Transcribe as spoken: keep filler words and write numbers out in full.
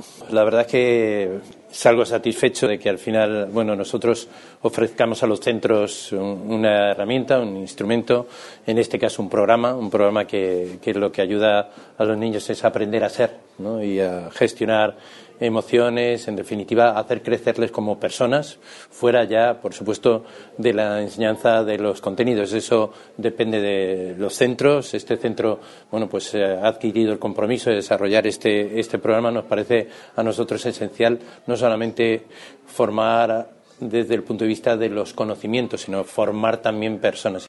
La verdad es que salgo satisfecho de que al final, bueno, nosotros ofrezcamos a los centros una herramienta, un instrumento, en este caso un programa, un programa que, que lo que ayuda a los niños es aprender a ser, ¿no? Y a gestionar emociones, en definitiva, a hacer crecerles como personas, fuera ya, por supuesto, de la enseñanza de los contenidos. Eso depende de los centros. Este centro, bueno, pues ha adquirido el compromiso de desarrollar este, este programa. Nos parece a nosotros esencial no solamente formar desde el punto de vista de los conocimientos, sino formar también personas.